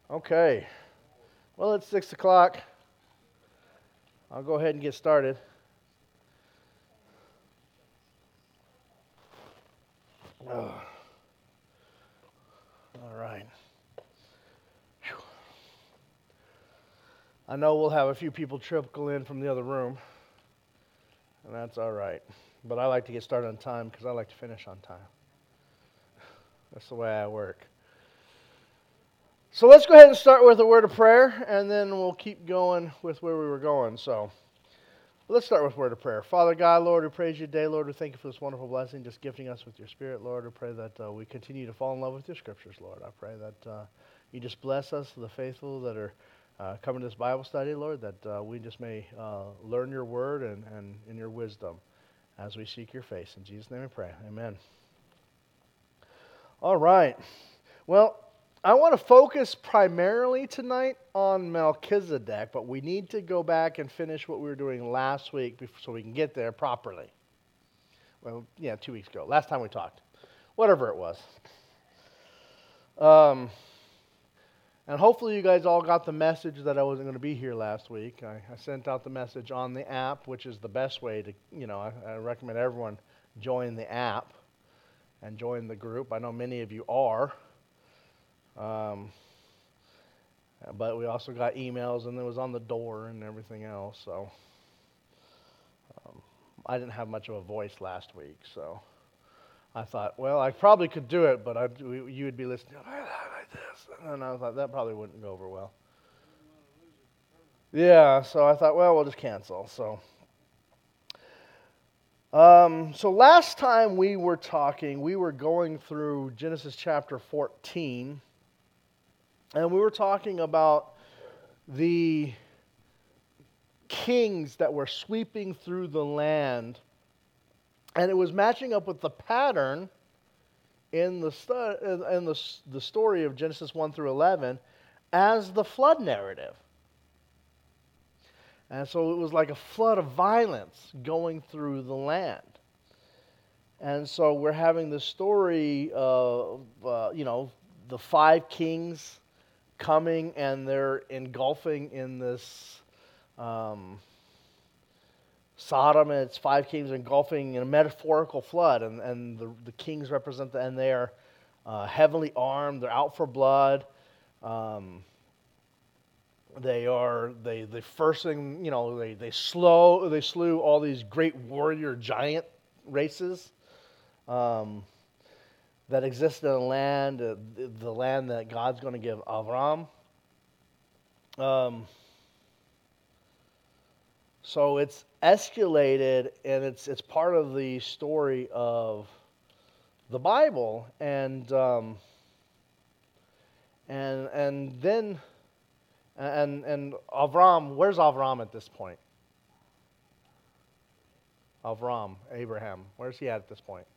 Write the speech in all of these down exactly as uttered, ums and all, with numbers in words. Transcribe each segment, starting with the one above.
Okay. Well, it's six o'clock. I'll go ahead and get started. Oh, all right. Whew. I know we'll have a few people trickle in from the other room, and that's all right. But I like to get started on time because I like to finish on time. That's the way I work. So let's go ahead and start with a word of prayer, and then we'll keep going with where we were going. So let's start with a word of prayer. Father God, Lord, we praise you today. Lord, we thank you for this wonderful blessing, just gifting us with your Spirit. Lord, we pray that uh, we continue to fall in love with your Scriptures, Lord. I pray that uh, you just bless us, the faithful that are uh, coming to this Bible study, Lord, that uh, we just may uh, learn your word and, and in your wisdom as we seek your face. In Jesus' name we pray. Amen. All right. Well, I want to focus primarily tonight on Melchizedek, but we need to go back and finish what we were doing last week before, so we can get there properly. Well, yeah, two weeks ago. Last time we talked. Whatever it was. Um, and hopefully you guys all got the message that I wasn't going to be here last week. I, I sent out the message on the app, which is the best way to, you know, I, I recommend everyone join the app and join the group. I know many of you are. Um, but we also got emails, and it was on the door and everything else. So um, I didn't have much of a voice last week, so I thought, well, I probably could do it, but I'd, you would be listening like this, and I thought that probably wouldn't go over well. Yeah, so I thought, well, we'll just cancel. So, um, so last time we were talking, we were going through Genesis chapter fourteen. And we were talking about the kings that were sweeping through the land. And it was matching up with the pattern in the stu- in the, the story of Genesis one through eleven as the flood narrative. And so it was like a flood of violence going through the land. And so we're having the story of, uh, you know, the five kings coming, and they're engulfing in this um, Sodom and its five kings engulfing in a metaphorical flood, and, and the, the kings represent the, and they are uh, heavily armed. They're out for blood. Um, they are they the first thing you know they they slow they slew all these great warrior giant races. Um, that exist in the land, uh, the, the land that God's going to give Avram. Um, so it's escalated, and it's it's part of the story of the Bible, and um, and and then and and Avram. Where's Avram at this point? Avram, Abraham. Where's he at at this point?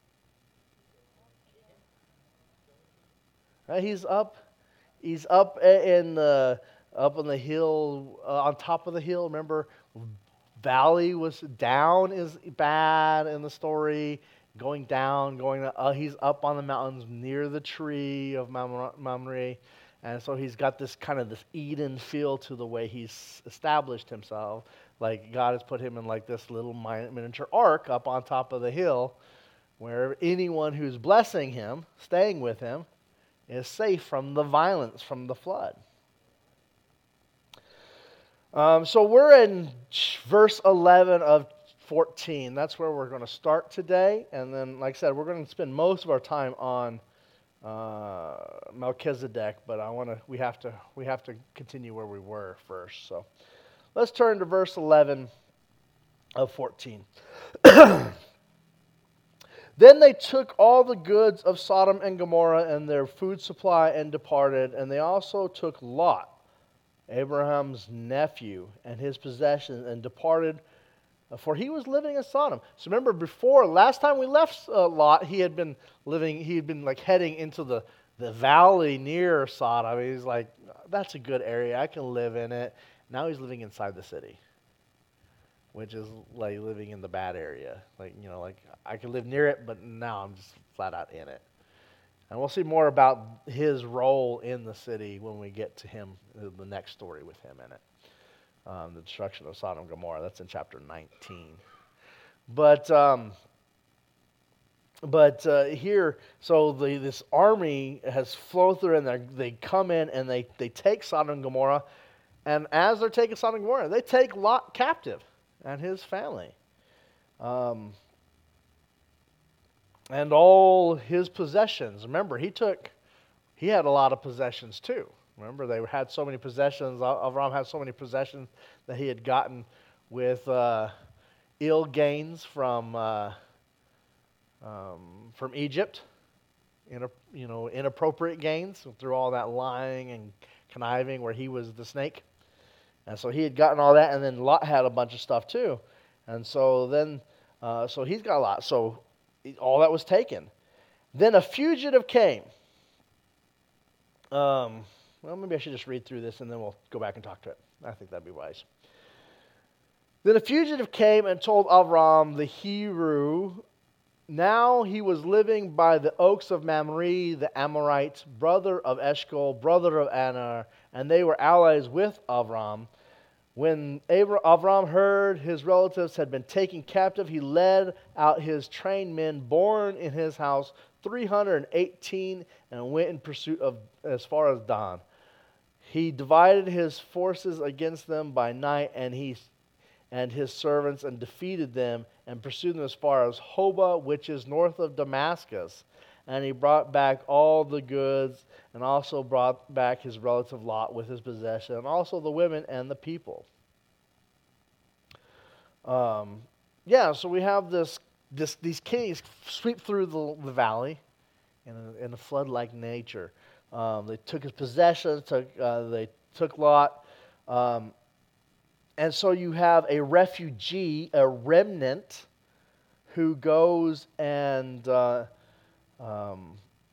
Uh, he's up. He's up in the up on the hill, uh, on top of the hill. Remember, valley was down is bad in the story. Going down, going. Uh, he's up on the mountains near the tree of Mamre, and so he's got this kind of this Eden feel to the way he's established himself. Like God has put him in like this little miniature ark up on top of the hill, where anyone who's blessing him, staying with him, is safe from the violence from the flood. Um, so we're in verse eleven of fourteen. That's where we're going to start today. And then, like I said, we're going to spend most of our time on uh, Melchizedek. But I want to. We have to. We have to continue where we were first. So let's turn to verse eleven of fourteen. Then they took all the goods of Sodom and Gomorrah and their food supply and departed. And they also took Lot, Abraham's nephew, and his possessions, and departed, for he was living in Sodom. So remember, before, last time we left uh, Lot, he had been living, he had been like heading into the, the valley near Sodom. He's like, that's a good area, I can live in it. Now he's living inside the city, which is like living in the bad area. Like, you know, like I can live near it, but now I'm just flat out in it. And we'll see more about his role in the city when we get to him, the next story with him in it. Um, the destruction of Sodom and Gomorrah. That's in chapter nineteen. But um, but uh, here, so the, this army has flowed through, and they come in and they, they take Sodom and Gomorrah. And as they're taking Sodom and Gomorrah, they take Lot captive and his family. Um, and all his possessions. Remember, he took, he had a lot of possessions too. Remember, they had so many possessions. Avram had so many possessions that he had gotten with uh, ill gains from uh, um, from Egypt, in a, you know, inappropriate gains through all that lying and conniving, where he was the snake. And so he had gotten all that, and then Lot had a bunch of stuff too, and so then uh, so he's got a lot. So all that was taken. Then a fugitive came. Um, well, maybe I should just read through this and then we'll go back and talk to it. I think that'd be wise. Then a fugitive came and told Avram the Hebrew. Now he was living by the oaks of Mamre, the Amorite, brother of Eshcol, brother of Aner, and they were allies with Avram. When Avram heard his relatives had been taken captive, he led out his trained men born in his house, three hundred eighteen, and went in pursuit of as far as Dan. He divided his forces against them by night, and he and his servants, and defeated them, and pursued them as far as Hobah, which is north of Damascus. And he brought back all the goods, and also brought back his relative Lot with his possession, and also the women and the people. Um, yeah, so we have this, this these kings sweep through the, the valley in a, in a flood-like nature. Um, they took his possessions, took, uh, they took Lot, um, and so you have a refugee, a remnant, who goes and uh, um,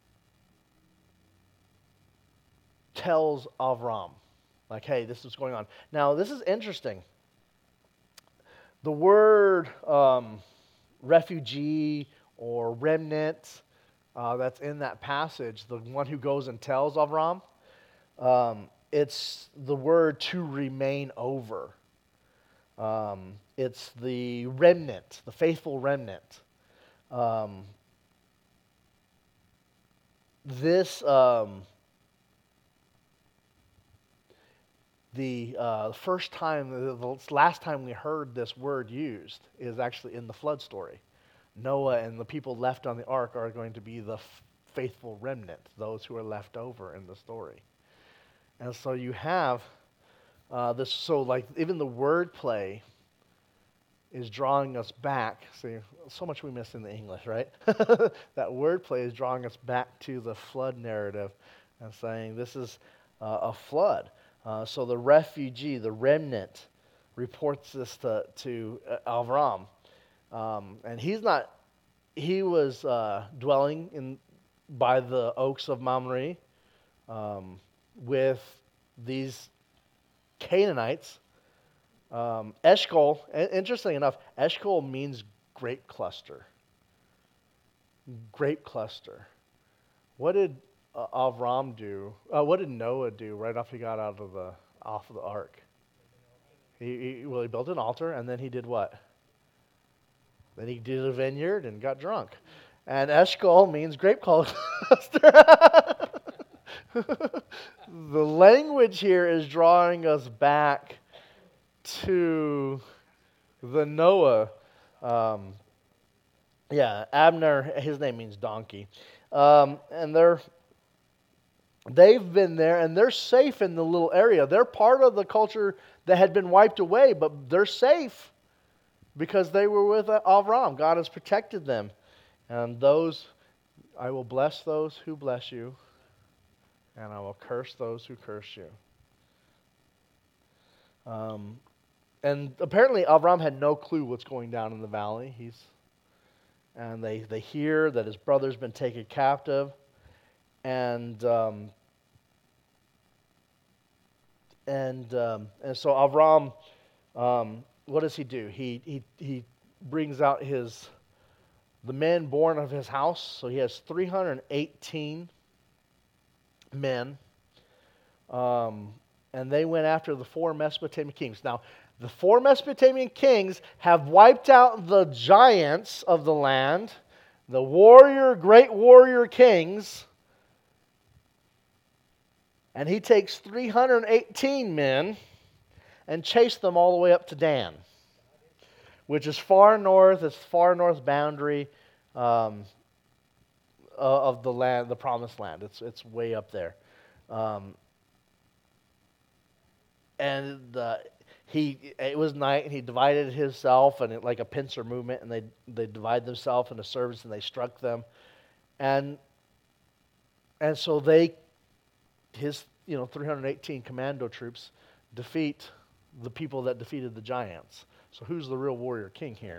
tells Avram, like, hey, this is going on. Now, this is interesting. The word um, refugee or remnant uh, that's in that passage, the one who goes and tells Avram, um, it's the word to remain over. Um, it's the remnant, the faithful remnant. Um, this, um, the uh, first time, the, the last time we heard this word used is actually in the flood story. Noah and the people left on the ark are going to be the f- faithful remnant, those who are left over in the story. And so you have uh, this, so like even the wordplay is drawing us back. See, so much we miss in the English, right? That wordplay is drawing us back to the flood narrative and saying this is uh, a flood. Uh, so the refugee, the remnant, reports this to, to uh, Avram. Um, and he's not, he was uh, dwelling in by the oaks of Mamre um, with these Canaanites. Um, Eshcol, interesting enough, Eshcol means grape cluster. Grape cluster. What did uh, Avram do? Uh, what did Noah do right after he got out of the off of the ark? He, he well, he built an altar, and then he did what? Then he did a vineyard and got drunk. And Eshcol means grape cluster. The language here is drawing us back to the Noah. Um, yeah, Abner, his name means donkey. Um, and they're, they've been there, and they're safe in the little area. They're part of the culture that had been wiped away, but they're safe because they were with Avram. God has protected them. And those, I will bless those who bless you, and I will curse those who curse you. Um, and apparently Avram had no clue what's going down in the valley. He's, and they, they hear that his brother's been taken captive, and um, and um, and so Avram, um, what does he do? He he he brings out his the men born of his house. So he has three hundred eighteen men. Um, and they went after the four Mesopotamian kings. Now, the four Mesopotamian kings have wiped out the giants of the land, the warrior, great warrior kings. And he takes three hundred eighteen men and chased them all the way up to Dan, which is far north, it's far north boundary um, of the land, the promised land. It's it's way up there. Um, and uh, he, it was night, and he divided himself, and it, like a pincer movement, and they they divide themselves into servants, and they struck them, and and so they, his you know three hundred eighteen commando troops defeat the people that defeated the giants. So who's the real warrior king here?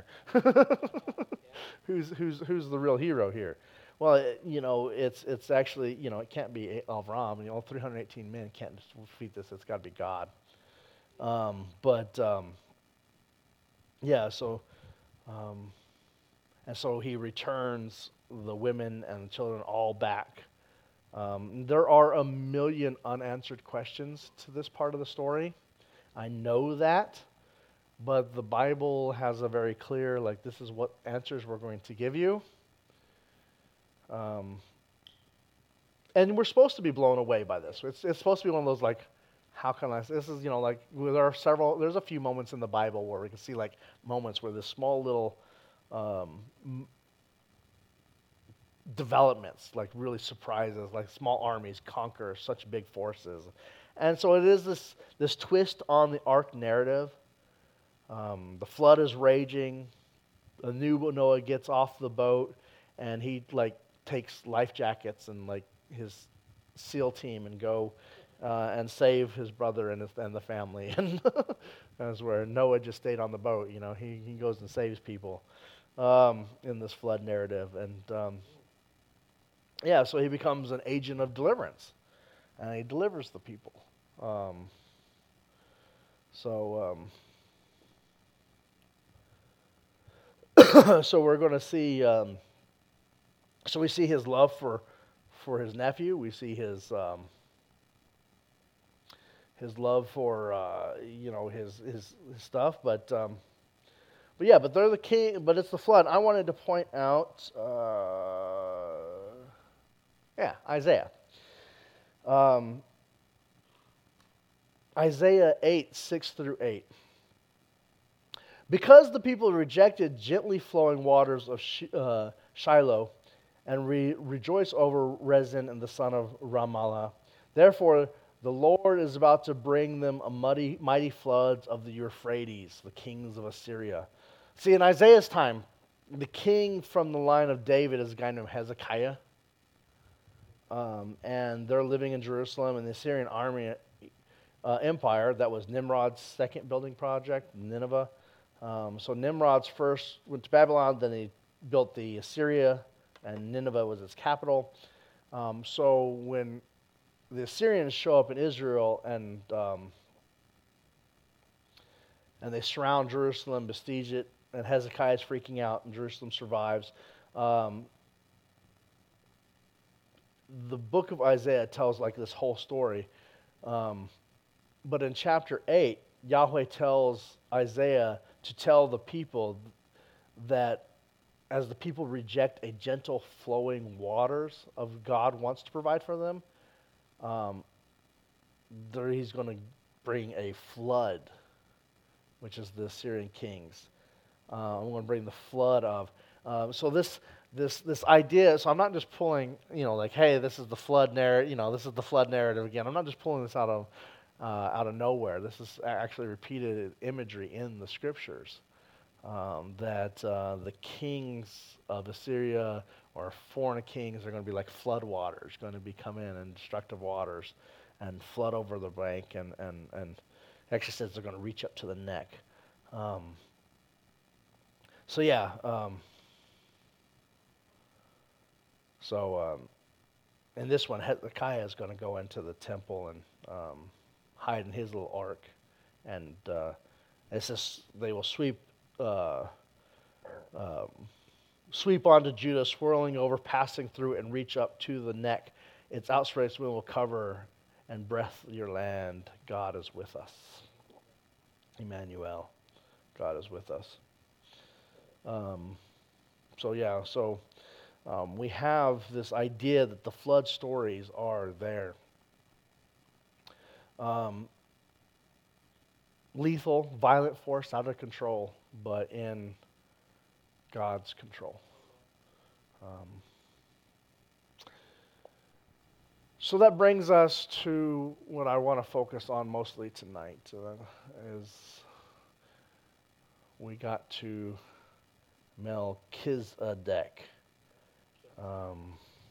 who's who's who's the real hero here? Well, it, you know, it's it's actually, you know, it can't be Avram. You know, three hundred eighteen men can't defeat this. It's got to be God. Um, but um, yeah, so um, and so he returns the women and the children all back. Um, there are a million unanswered questions to this part of the story. I know that, but the Bible has a very clear, like, this is what answers we're going to give you. Um, and we're supposed to be blown away by this. It's, it's supposed to be one of those, like, how can I, this is, you know, like, there are several, there's a few moments in the Bible where we can see, like, moments where this small little um, m- developments, like, really surprises, like, small armies conquer such big forces. And so it is this, this twist on the ark narrative. Um, the flood is raging. A new Noah gets off the boat, and he, like, takes life jackets and, like, his SEAL team and go uh, and save his brother and, his, and the family. And that's where Noah just stayed on the boat. You know, he, he goes and saves people um, in this flood narrative. And, um, yeah, so he becomes an agent of deliverance, and he delivers the people. Um, so... Um, so we're going to see, um, so we see his love for for his nephew. We see his um, his love for uh, you know his, his his stuff. But um, but yeah, but they're the king. But it's the flood. I wanted to point out, uh, yeah, Isaiah. Um, Isaiah eight six through eight. Because the people rejected gently flowing waters of Sh- uh, Shiloh and re- rejoice over Rezin and the son of Ramallah, therefore the Lord is about to bring them a muddy, mighty floods of the Euphrates, the kings of Assyria. See, in Isaiah's time, the king from the line of David is a guy named Hezekiah. Um, and they're living in Jerusalem, and the Assyrian army uh, empire, that was Nimrod's second building project, Nineveh. Um, so Nimrod's first went to Babylon, then he built the Assyria, and Nineveh was its capital. Um, so when the Assyrians show up in Israel and um, and they surround Jerusalem, besiege it, and Hezekiah's freaking out, and Jerusalem survives. Um, the book of Isaiah tells like this whole story, um, but in chapter eight, Yahweh tells Isaiah to tell the people that as the people reject a gentle flowing waters of God wants to provide for them, um, there he's going to bring a flood, which is the Assyrian kings. Uh, I'm going to bring the flood of. Uh, so this this this idea. So I'm not just pulling, you know, like, hey, this is the flood narrative. You know, this is the flood narrative again. I'm not just pulling this out of uh, out of nowhere. This is actually repeated imagery in the scriptures. Um, that uh, the kings of Assyria or foreign kings are going to be like flood waters, going to be come in and destructive waters and flood over the bank, and, and, and actually says they're going to reach up to the neck. Um, so yeah, um, so um, in this one, Hezekiah is going to go into the temple and um, hide in his little ark, and uh, it says they will sweep Uh, um, sweep onto Judah, swirling over, passing through, and reach up to the neck. Its outstretched wing will cover and breath your land. God is with us. Emmanuel, God is with us. Um, so yeah, so um, we have this idea that the flood stories are there. Um, lethal, violent force, out of control, but in God's control. Um, so that brings us to what I want to focus on mostly tonight. Uh, is we got to Melchizedek. Um,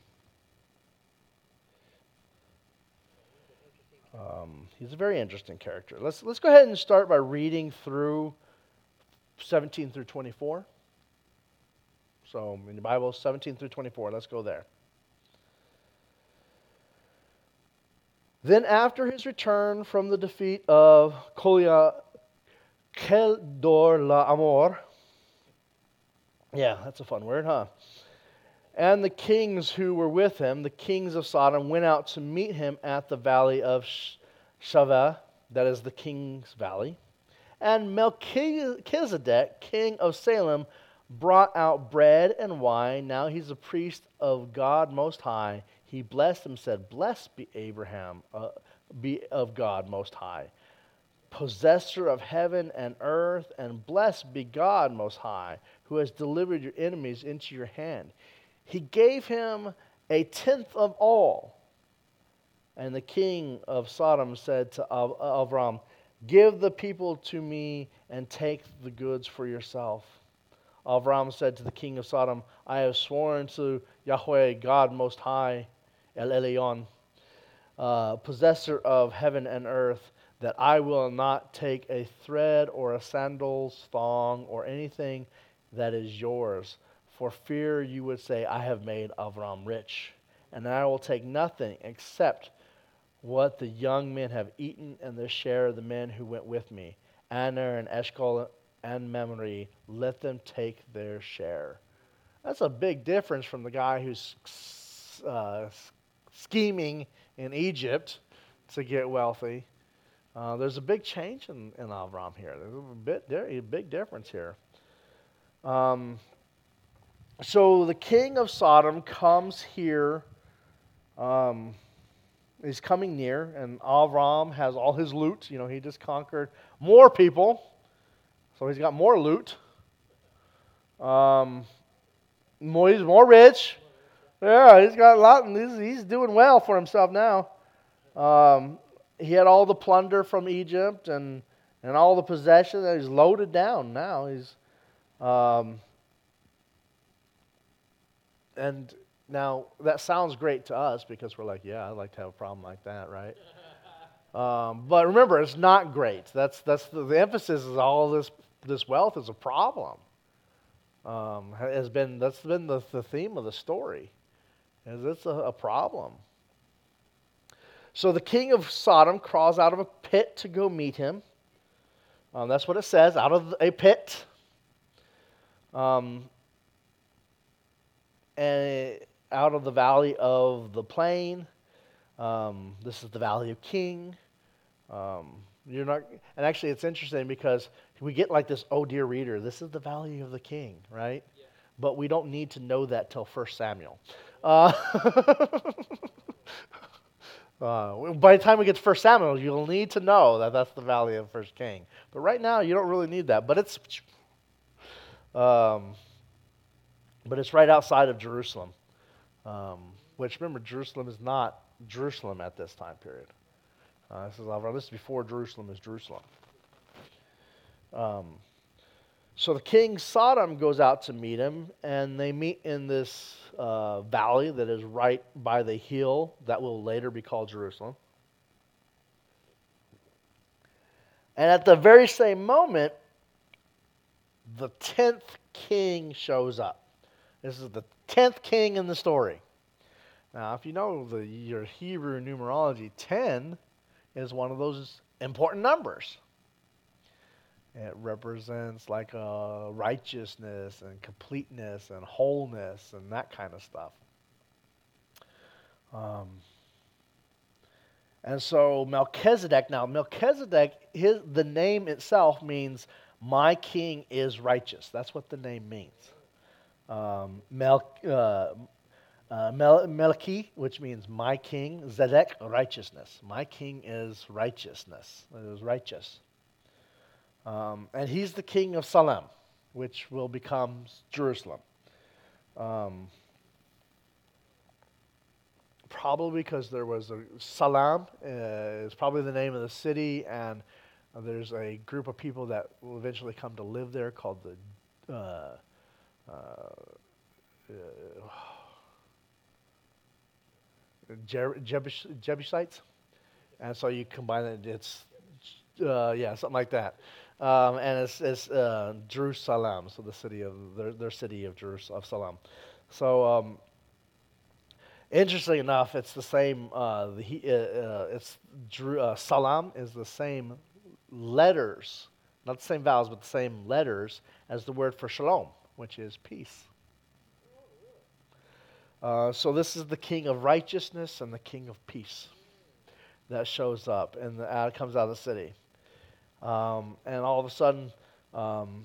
um, he's a very interesting character. Let's let's go ahead and start by reading through seventeen through twenty-four. So in the Bible, seventeen through twenty-four. Let's go there. Then after his return from the defeat of Kolia Kedor Laamor, yeah, that's a fun word, huh? And the kings who were with him, the kings of Sodom, went out to meet him at the valley of Shaveh, that is the king's valley. And Melchizedek, king of Salem, brought out bread and wine. Now he's a priest of God Most High. He blessed him, said, "Blessed be Abraham, uh, be of God Most High, possessor of heaven and earth, and blessed be God Most High, who has delivered your enemies into your hand." He gave him a tenth of all. And the king of Sodom said to Avram, "Give the people to me and take the goods for yourself." Avram said to the king of Sodom, "I have sworn to Yahweh, God Most High, El Elyon, uh, possessor of heaven and earth, that I will not take a thread or a sandal's thong or anything that is yours, for fear you would say, I have made Avram rich. And I will take nothing except what the young men have eaten and the share of the men who went with me. Aner and Eshcol and Mamre, let them take their share." That's a big difference from the guy who's uh, scheming in Egypt to get wealthy. Uh, there's a big change in, in Avram here. There's a bit, a big difference here. Um, so the king of Sodom comes here. Um, he's coming near, and Avram has all his loot. You know, he just conquered more people, so he's got more loot. Um, more, he's more rich. Yeah, he's got a lot, and he's, he's doing well for himself now. Um, he had all the plunder from Egypt and and all the possessions. He's loaded down now. He's um, and now that sounds great to us because we're like, yeah, I'd like to have a problem like that, right? um, but remember, it's not great. That's that's the, the emphasis is all this this wealth is a problem. Um, has been that's been the, the theme of the story. Is it's a, a problem. So the king of Sodom crawls out of a pit to go meet him. Um, that's what it says, out of a pit. Um, and out of the valley of the plain. Um, this is the valley of King. Um, you're not, and actually it's interesting because we get like this, oh dear reader, this is the valley of the king, right? Yeah. But we don't need to know that till First Samuel. Uh, uh, by the time we get to First Samuel, you'll need to know that that's the valley of First King. But right now, you don't really need that. But it's, um, but it's right outside of Jerusalem. Um, which remember, Jerusalem is not Jerusalem at this time period. Uh, this is this is before Jerusalem is Jerusalem. Um, so the king Sodom goes out to meet him, and they meet in this uh, valley that is right by the hill that will later be called Jerusalem. And at the very same moment, the tenth king shows up. This is the tenth king in the story. Now, if you know the your Hebrew numerology, ten is one of those important numbers. It represents like uh, righteousness and completeness and wholeness and that kind of stuff. Um, and so Melchizedek, now Melchizedek, his, the name itself means my king is righteous. That's what the name means. Um, Mel, uh, uh, Mel, Melchi, which means my king, Zedek, righteousness. My king is righteousness. It is righteous. Um, and he's the king of Salem, which will become Jerusalem. Um, probably because there was a Salam uh, is probably the name of the city, and uh, there's a group of people that will eventually come to live there called the uh, uh, uh, Jer- Jebus- Jebusites, and so you combine it. It's uh, yeah, something like that. Um, and it's, it's uh, Jerusalem, so the city of their, their city of Jerusalem, of Salem. So, um, interestingly enough, it's the same. Uh, the, uh, uh, it's Jeru- uh, Salam is the same letters, not the same vowels, but the same letters as the word for shalom, which is peace. Uh, so this is the king of righteousness and the king of peace that shows up and the, uh, comes out of the city. Um, and all of a sudden, um,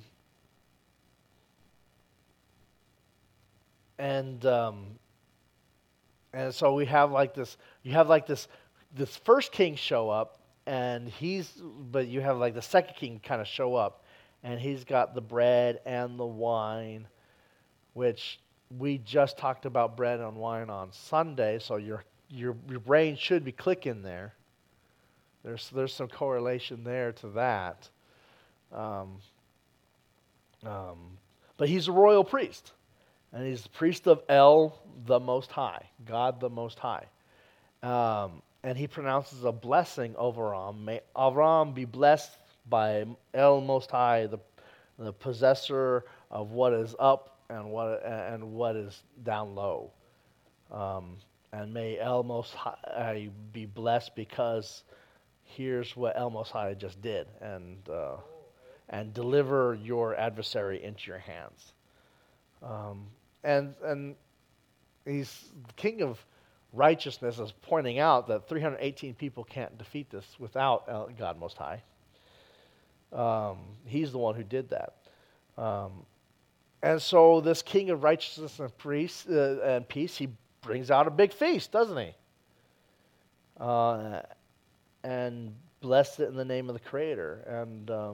and um, and so we have like this. You have like this. This first king show up, and he's. But you have like the second king kind of show up, and he's got the bread and the wine, which we just talked about bread and wine on Sunday. So your your your brain should be clicking there. There's there's some correlation there to that. Um, um, but he's a royal priest, and he's the priest of El, the Most High, God the Most High. Um, and he pronounces a blessing over Avram. May Avram be blessed by El Most High, the, the possessor of what is up and what and what is down low. Um, and may El Most High be blessed because here's what El Most High just did, and uh, and deliver your adversary into your hands. Um, and and he's the king of righteousness is pointing out that three hundred eighteen people can't defeat this without El, God Most High. Um, he's the one who did that. Um, and so this king of righteousness and, priest, uh, and peace, he brings out a big feast, doesn't he? Uh, and blessed it in the name of the Creator. And um,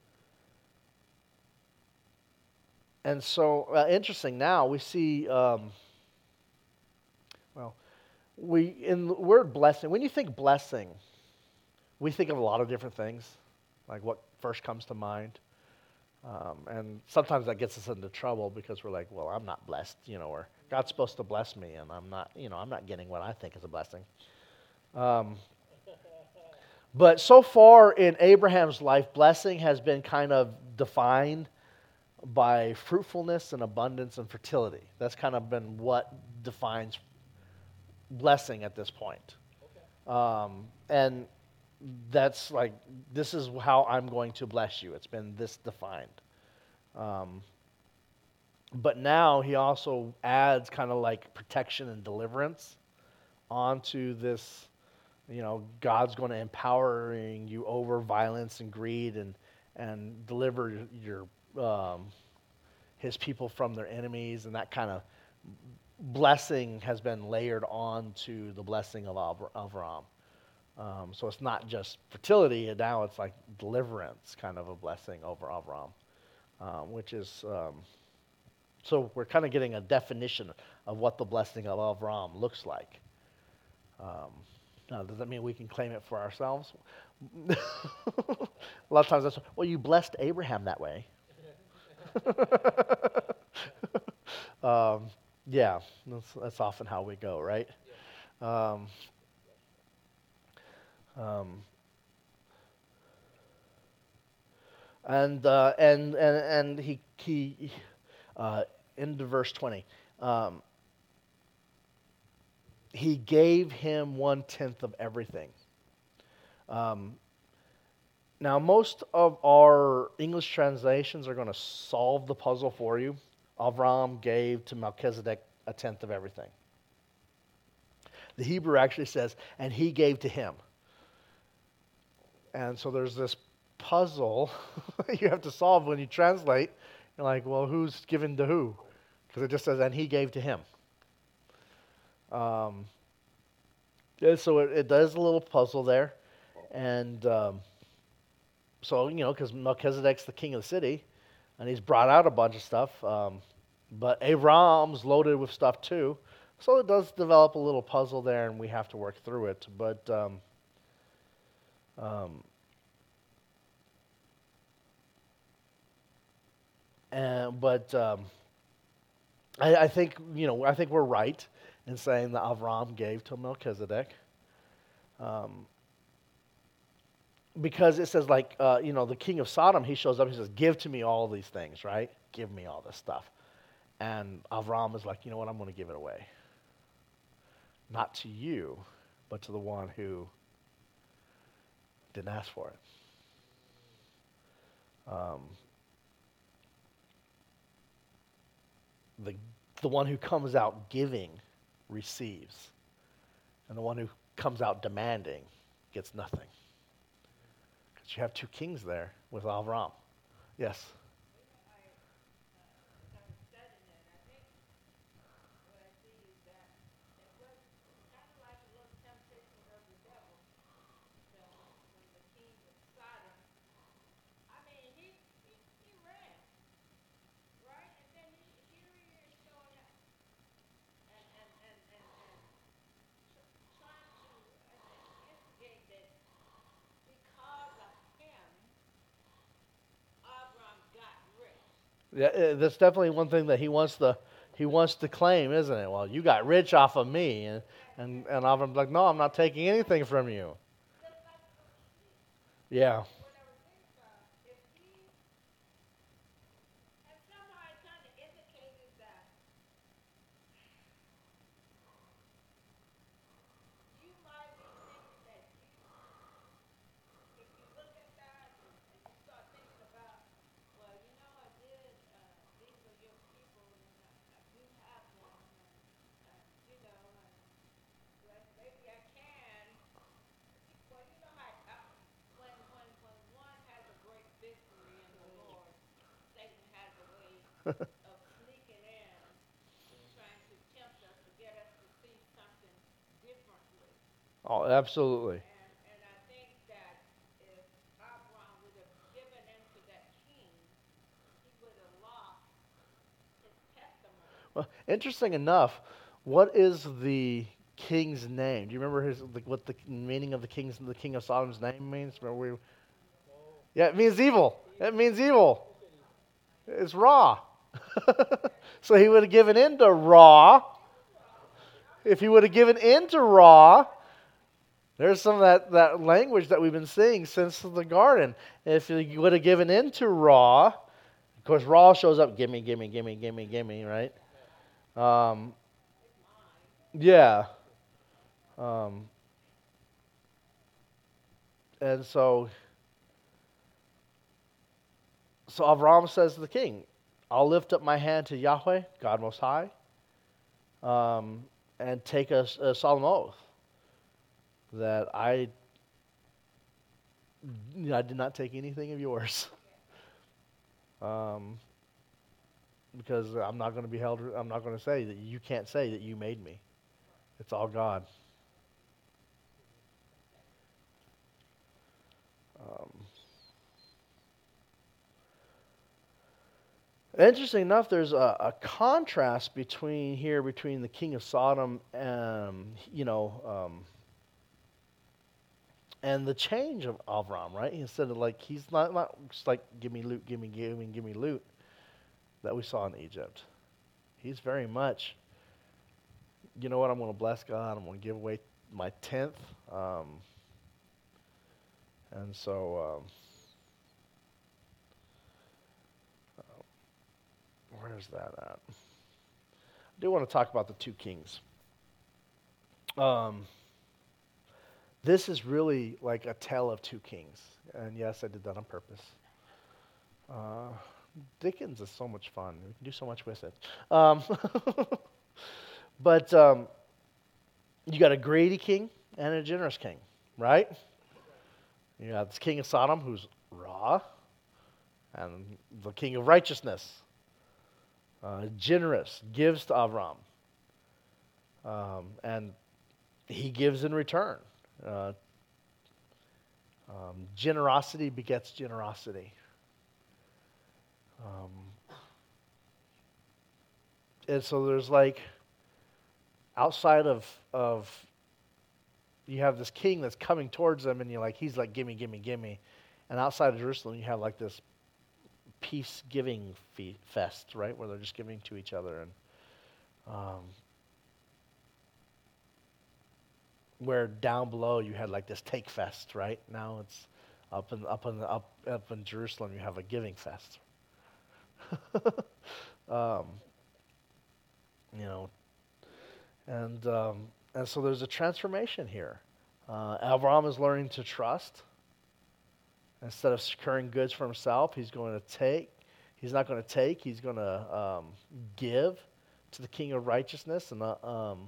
and so, uh, interesting now, we see, um, well, we in the word blessing, when you think blessing, we think of a lot of different things, like what first comes to mind. Um, and sometimes that gets us into trouble because we're like, well, I'm not blessed, you know, or God's supposed to bless me, and I'm not, you know, I'm not getting what I think is a blessing. Um, but so far in Abraham's life, blessing has been kind of defined by fruitfulness and abundance and fertility. That's kind of been what defines blessing at this point. Um, and that's like, this is how I'm going to bless you. It's been this defined. Um, but now he also adds kind of like protection and deliverance onto this, you know, God's going to empowering you over violence and greed and, and deliver your um, his people from their enemies, and that kind of blessing has been layered on to the blessing of Avram. Um, so it's not just fertility, and now it's like deliverance, kind of a blessing over Avram, um, which is, um, so we're kind of getting a definition of what the blessing of Avram looks like. Um, now, does that mean we can claim it for ourselves? A lot of times that's, well, you blessed Abraham that way. um, yeah, that's, that's often how we go, right? Um, um, and, uh, and and and he he uh, into verse twenty, um, he gave him one tenth of everything. Um, Now, most of our English translations are going to solve the puzzle for you. Avram gave to Melchizedek a tenth of everything. The Hebrew actually says, and he gave to him. And so there's this puzzle you have to solve when you translate. You're like, well, who's given to who? Because it just says, and he gave to him. Um, yeah, so it, it does a little puzzle there. And um, so, you know, because Melchizedek's the king of the city, and he's brought out a bunch of stuff. Um, but Avram's loaded with stuff too. So it does develop a little puzzle there, and we have to work through it. But um, um, and but um, I, I think you know I think we're right in saying that Avram gave to Melchizedek, um, because it says like uh, you know the king of Sodom, he shows up, he says, "Give to me all these things," right? Give me all this stuff, and Avram is like, you know what? I'm going to give it away. Not to you, but to the one who didn't ask for it. Um, the the one who comes out giving receives, and the one who comes out demanding gets nothing. Because you have two kings there with Avram. Yes. Yeah, uh, that's definitely one thing that he wants to he wants to claim, isn't it? Well, you got rich off of me, and and and Avram's like, no, I'm not taking anything from you. Yeah. Oh, absolutely. Well, interesting enough, what is the king's name? Do you remember his the, what the meaning of the king's the king of Sodom's name means? Remember we, yeah, it means evil. It means evil. It's Ra. So he would have given in to Ra. If he would have given in to Ra, there's some of that, that language that we've been seeing since the garden. If he would have given in to Ra, of course, Ra shows up, gimme, gimme, gimme, gimme, gimme, right? Um, yeah. Um, and so, so Avram says to the king, I'll lift up my hand to Yahweh, God Most High, um, and take a, a solemn oath that I, you know, I did not take anything of yours. Um, because I'm not going to be held, I'm not going to say that you can't say that you made me. It's all God. Um, interesting enough, there's a, a contrast between here, between the king of Sodom and, you know, um, and the change of Avram, right? Instead of like, he's not, not just like, give me loot, give me, give me, give me loot that we saw in Egypt. He's very much, you know what, I'm going to bless God, I'm going to give away my tenth. Um, and so, um, where's that at? I do want to talk about the two kings. Um, This is really like a tale of two kings. And yes, I did that on purpose. Uh, Dickens is so much fun. We can do so much with it. Um, but um, you got a greedy king and a generous king, right? You got this king of Sodom who's raw, and the king of righteousness, uh, generous, gives to Avram. Um, and he gives in return. Uh, um, generosity begets generosity. Um, and so there's like, outside of, of, you have this king that's coming towards them, and you're like, he's like, gimme, gimme, gimme. And outside of Jerusalem, you have like this peace-giving fe- fest, right, where they're just giving to each other. And um, where down below you had like this take fest, right? Now it's up in up in up up in Jerusalem, you have a giving fest. um, you know, and um, and so there's a transformation here. Uh, Avram is learning to trust. Instead of securing goods for himself, he's going to take. He's not going to take. He's going to um, give to the King of Righteousness, and uh, um,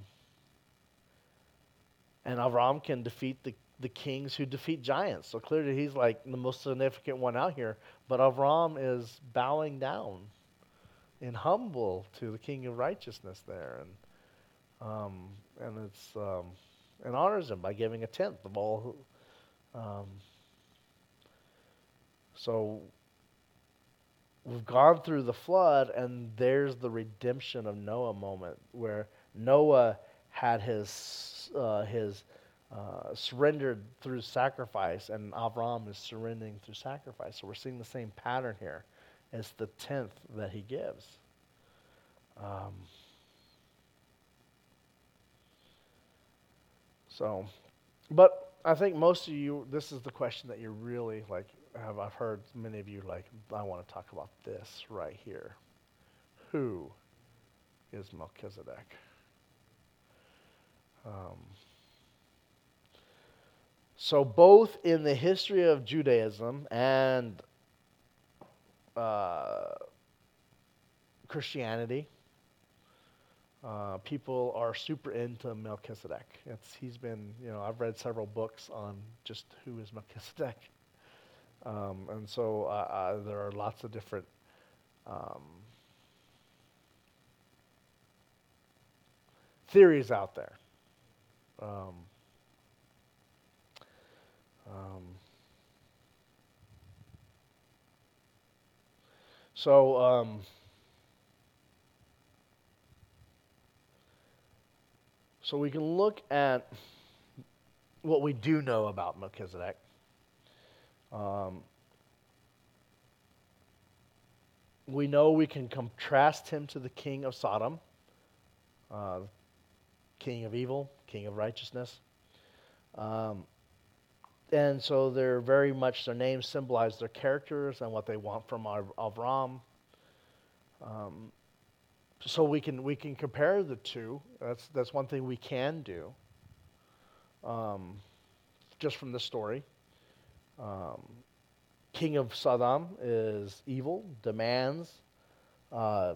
and Avram can defeat the the kings who defeat giants. So clearly, he's like the most significant one out here. But Avram is bowing down and humble to the King of Righteousness there, and um, and it's um, and honors him by giving a tenth of all. Um, so we've gone through the flood, and there's the redemption of Noah moment where Noah had his uh, his uh, surrendered through sacrifice, and Avram is surrendering through sacrifice. So we're seeing the same pattern here. It's the tenth that he gives. Um, so, but I think most of you, this is the question that you're really like. Have I've heard many of you like, I want to talk about this right here. Who is Melchizedek? Um, so both in the history of Judaism and uh, Christianity, uh, people are super into Melchizedek. It's, he's been, you know, I've read several books on just who is Melchizedek. Um, and so uh, uh, there are lots of different um, theories out there. Um, um, so um, so we can look at what we do know about Melchizedek. Um, we know we can contrast him to the king of Sodom, uh, king of evil, king of righteousness. Um, and so they're very much, their names symbolize their characters and what they want from Av- Avram. Um, so we can we can compare the two. That's that's one thing we can do. Um, just from the story. Um, King of Sodom is evil, demands, uh,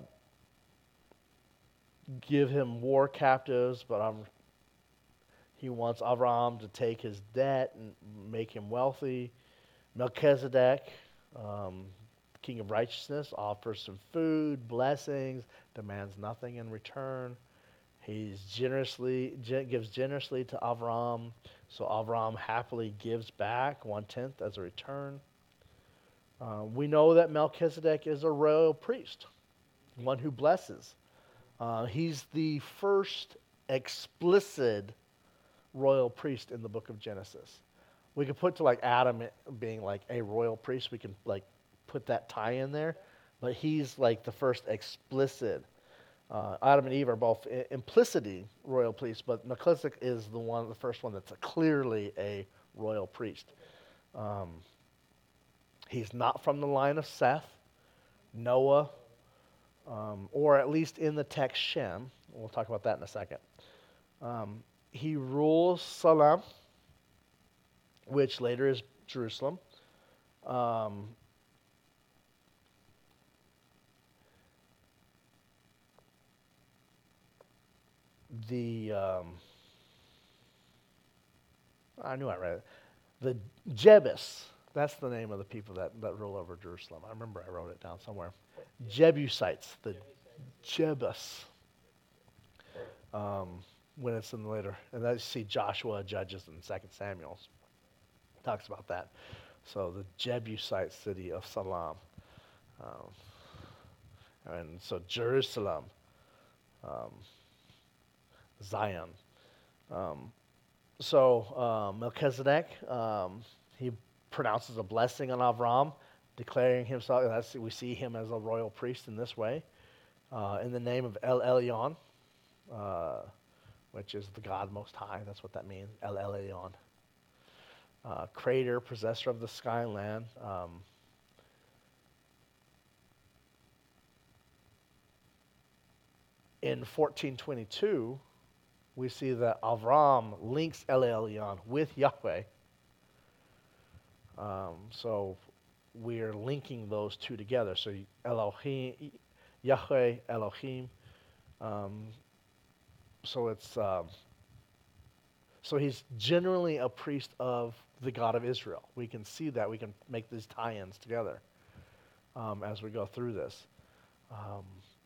give him war captives, but um, he wants Avram to take his debt and make him wealthy. Melchizedek, um, King of Righteousness, offers some food, blessings, demands nothing in return. He generously gen- gives generously to Avram, so Avram happily gives back one tenth as a return. Uh, we know that Melchizedek is a royal priest, one who blesses. Uh, he's the first explicit royal priest in the book of Genesis. We could put to like Adam being like a royal priest. We can like put that tie in there, but he's like the first explicit. Uh, Adam and Eve are both I- implicitly royal priests, but Melchizedek is the one, the first one that's a clearly a royal priest. Um, he's not from the line of Seth, Noah, um, or at least in the text Shem. We'll talk about that in a second. Um, he rules Salem, which later is Jerusalem. Um, the um, I knew I read it. The Jebus, that's the name of the people that, that rule over Jerusalem. I remember I wrote it down somewhere. Jebusites, the Jebus. Um, when it's in the later, and then you see Joshua, Judges, and Second Samuel talks about that. So the Jebusite city of Salam, um, and so Jerusalem, um, Zion. Um, so um, Melchizedek, um, he pronounces a blessing on Avram, declaring himself. That's, we see him as a royal priest in this way, uh, in the name of El Elyon, uh, which is the God Most High. That's what that means, El Elyon. Uh, creator, possessor of the sky and land. Um, in fourteen twenty-two, we see that Avram links El Elyon with Yahweh. Um, so we're linking those two together. So Elohim, Yahweh, Elohim. Um, so it's um, so he's generally a priest of the God of Israel. We can see that. We can make these tie-ins together um, as we go through this. Um,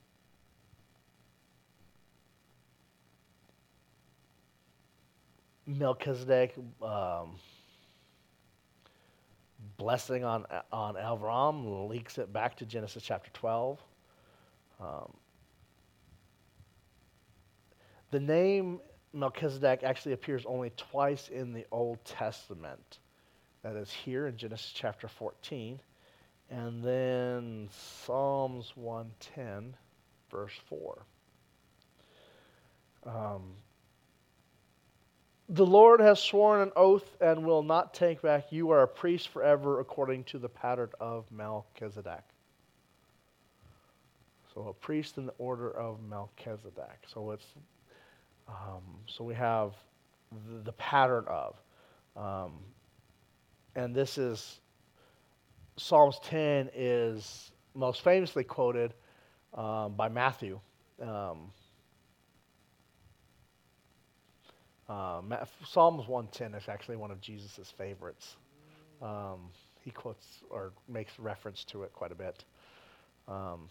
Melchizedek, um, blessing on on Avram, links it back to Genesis chapter twelve. Um, the name Melchizedek actually appears only twice in the Old Testament. That is here in Genesis chapter fourteen, and then Psalms one ten, verse four. Um, The Lord has sworn an oath and will not take back. You are a priest forever according to the pattern of Melchizedek. So a priest in the order of Melchizedek. So it's um, so we have the, the pattern of, um, and this is Psalms ten is most famously quoted um, by Matthew. Um, Uh, Psalms one ten is actually one of Jesus' favorites. Um, he quotes or makes reference to it quite a bit. Um,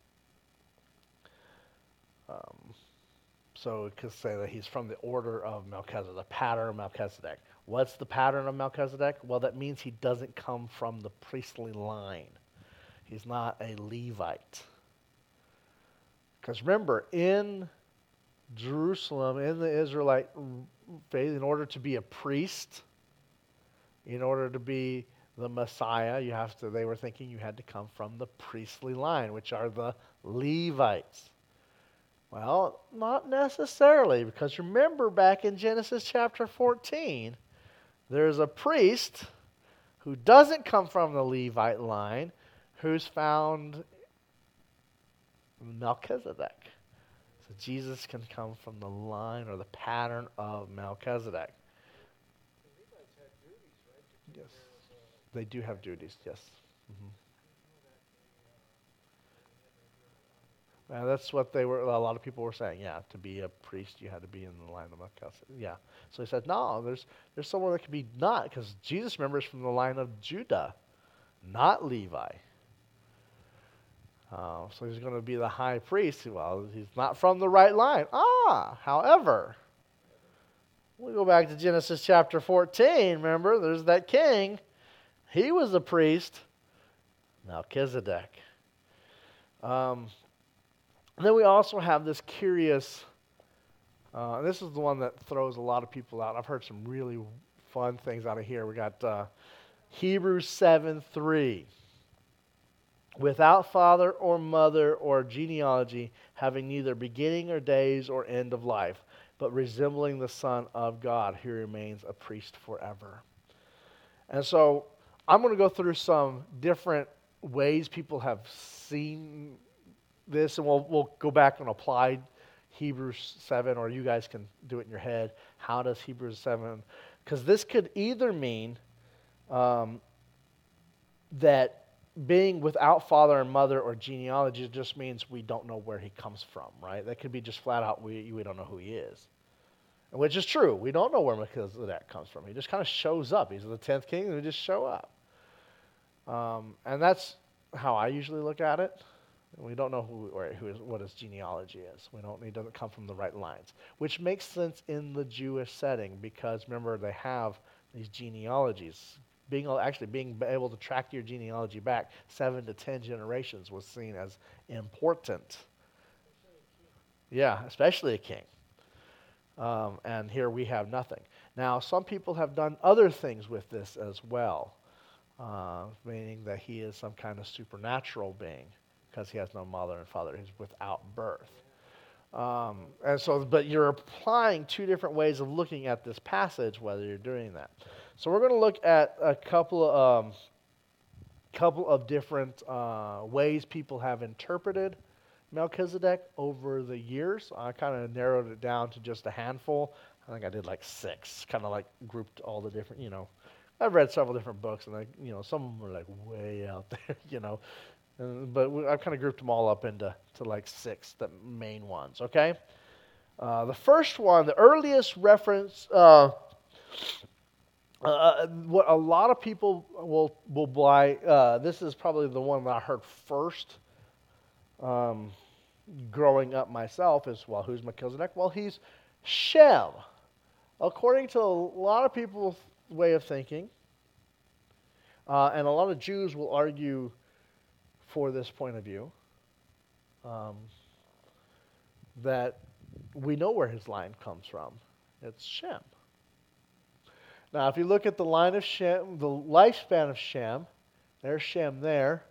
um, so we could say that he's from the order of Melchizedek, the pattern of Melchizedek. What's the pattern of Melchizedek? Well, that means he doesn't come from the priestly line. He's not a Levite. Because remember, in Jerusalem, in the Israelite faith, in order to be a priest, in order to be the Messiah, you have to, they were thinking you had to come from the priestly line, which are the Levites. Well, not necessarily, because remember back in Genesis chapter fourteen, there's a priest who doesn't come from the Levite line, who's found Melchizedek. So Jesus can come from the line or the pattern of Melchizedek. The Levites had duties, right? To Yes. care of, uh, They do have duties, yes. Mm-hmm. Uh, that's what they were. A lot of people were saying. Yeah, to be a priest, you had to be in the line of Melchizedek. Yeah. So he said, no, there's there's someone that could be not, because Jesus, remember, is from the line of Judah, not Levi. Uh, so he's going to be the high priest. Well, he's not from the right line. Ah, however, we go back to Genesis chapter fourteen. Remember, there's that king. He was a priest, Melchizedek. Um, and then we also have this curious, uh, and this is the one that throws a lot of people out. I've heard some really fun things out of here. We got uh, Hebrews seven three. Without father or mother or genealogy, having neither beginning or days or end of life, but resembling the Son of God, who remains a priest forever. And so I'm going to go through some different ways people have seen this, and we'll we'll go back and apply Hebrews seven, or you guys can do it in your head. How does Hebrews seven Because this could either mean um, that being without father and mother or genealogy just means we don't know where he comes from, right? That could be just flat out we, we don't know who he is. Which is true. We don't know where Melchizedek comes from. He just kind of shows up. He's the tenth king, and he just show up. Um, and that's how I usually look at it. We don't know who or who is, what his genealogy is. We don't. He doesn't come from the right lines, which makes sense in the Jewish setting because remember they have these genealogies. Being actually being able to track your genealogy back seven to ten generations was seen as important. Yeah, especially a king. Um, and here we have nothing. Now, some people have done other things with this as well, uh, meaning that he is some kind of supernatural being because he has no mother and father. He's without birth. Um, and so, but you're applying two different ways of looking at this passage, whether you're doing that. So we're going to look at a couple of, um, couple of different uh, ways people have interpreted Melchizedek over the years. I kind of narrowed it down to just a handful. I think I did like six, kind of like grouped all the different, you know. I've read several different books, and I, you know, some of them were like way out there, you know. Uh, but we, I've kind of grouped them all up into to like six, the main ones, okay? Uh, the first one, the earliest reference, uh, uh, what a lot of people will, will buy, uh, this is probably the one that I heard first, Um, growing up myself is, well, who's Melchizedek? Well, he's Shem. According to a lot of people's way of thinking, uh, and a lot of Jews will argue for this point of view, um, that we know where his line comes from. It's Shem. Now, if you look at the line of Shem, the lifespan of Shem, there's Shem there.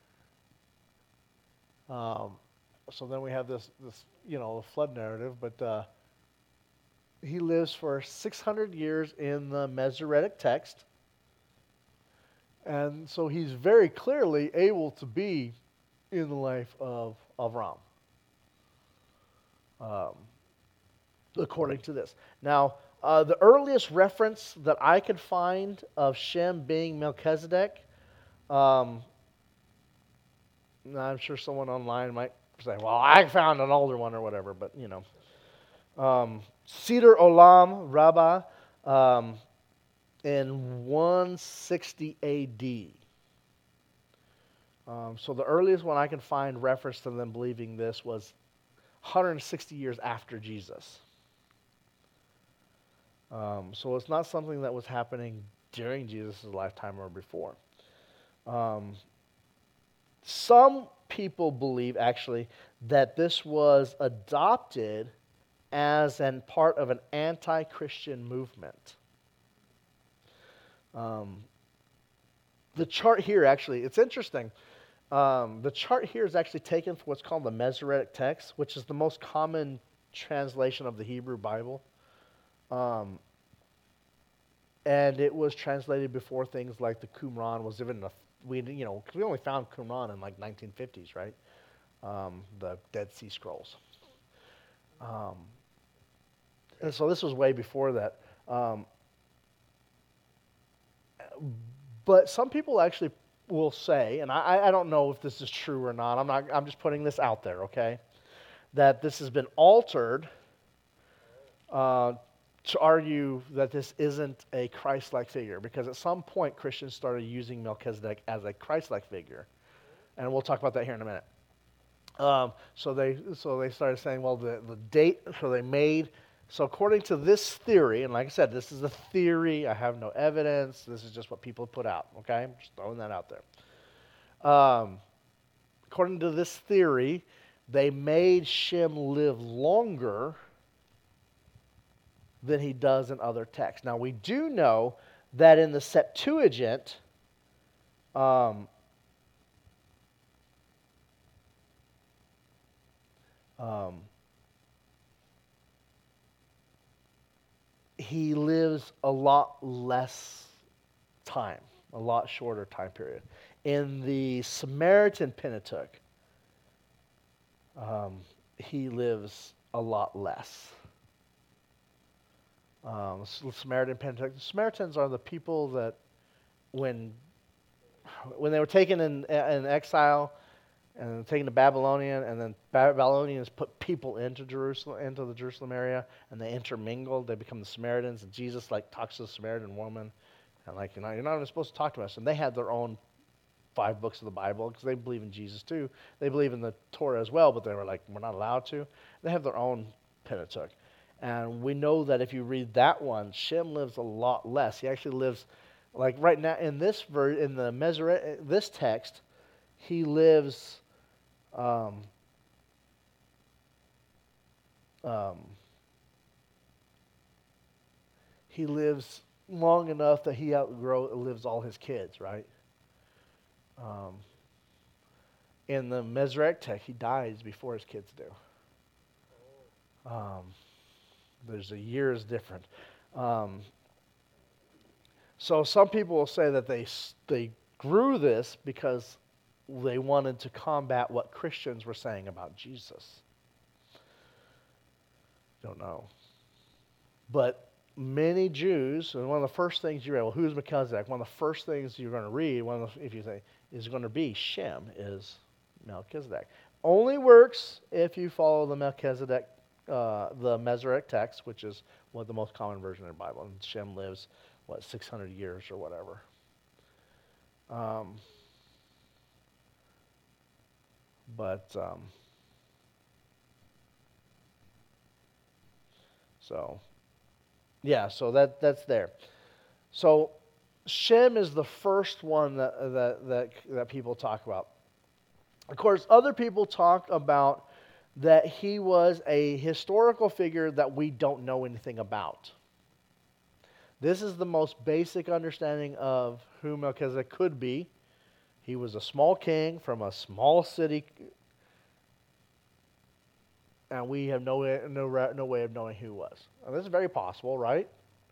Um, so then we have this, this, you know, the flood narrative, but uh, he lives for six hundred years in the Masoretic text, and so he's very clearly able to be in the life of Avram, um, according to this. Now, uh, the earliest reference that I could find of Shem being Melchizedek, um, I'm sure someone online might say, well, I found an older one or whatever, but, you know. Um, Seder Olam Rabbah um, in one sixty A D. Um, so the earliest one I can find reference to them believing this was one hundred sixty years after Jesus. Um, so it's not something that was happening during Jesus' lifetime or before. Um, some people believe, actually, that this was adopted as an part of an anti-Christian movement. Um, the chart here, actually, it's interesting. Um, the chart here is actually taken from what's called the Masoretic text, which is the most common translation of the Hebrew Bible. Um, and it was translated before things like the Qumran was even a, we you know cause we only found Qumran in like nineteen fifties, right? Um, the Dead Sea Scrolls. Um, and so this was way before that. Um, but some people actually will say, and I, I don't know if this is true or not. I'm not. I'm just putting this out there, okay? That this has been altered uh, to argue that this isn't a Christ-like figure, because at some point Christians started using Melchizedek as a Christ-like figure, and we'll talk about that here in a minute. Um, so they so they started saying, well, the the date. So they made. So according to this theory, and like I said, this is a theory. I have no evidence. This is just what people put out. Okay, I'm just throwing that out there. Um, according to this theory, they made Shem live longer than he does in other texts. Now, we do know that in the Septuagint, um, um, he lives a lot less time, a lot shorter time period. In the Samaritan Pentateuch, um, he lives a lot less. Um, Samaritan Pentateuch. The Samaritans are the people that, when when they were taken in, in exile and taken to Babylonian, and then Babylonians put people into Jerusalem, into the Jerusalem area, and they intermingled. They become the Samaritans, and Jesus like talks to the Samaritan woman, and like, you know, you're not even supposed to talk to us. And they had their own five books of the Bible because they believe in Jesus too. They believe in the Torah as well, but they were like, we're not allowed to. They have their own Pentateuch. And we know that if you read that one, Shem lives a lot less. He actually lives, like right now in this ver- in the Masoret, this text, he lives, um, um, he lives long enough that he outgrow lives all his kids, right? Um, in the Masoret text, he dies before his kids do. Um, there's a years different. Um, so some people will say that they they grew this because they wanted to combat what Christians were saying about Jesus. Don't know. But many Jews, and one of the first things you read, well, who's Melchizedek? One of the first things you're going to read, one of the, if you say, is going to be Shem, is Melchizedek. Only works if you follow the Melchizedek, uh, the Masoretic text, which is what the most common version of the Bible. And Shem lives, what, six hundred years or whatever. Um, but, um, so, yeah, so that that's there. So Shem is the first one that, that, that, that people talk about. Of course, other people talk about that he was a historical figure that we don't know anything about. This is the most basic understanding of who Melchizedek could be. He was a small king from a small city, and we have no way, no, no way of knowing who he was. And this is very possible, right?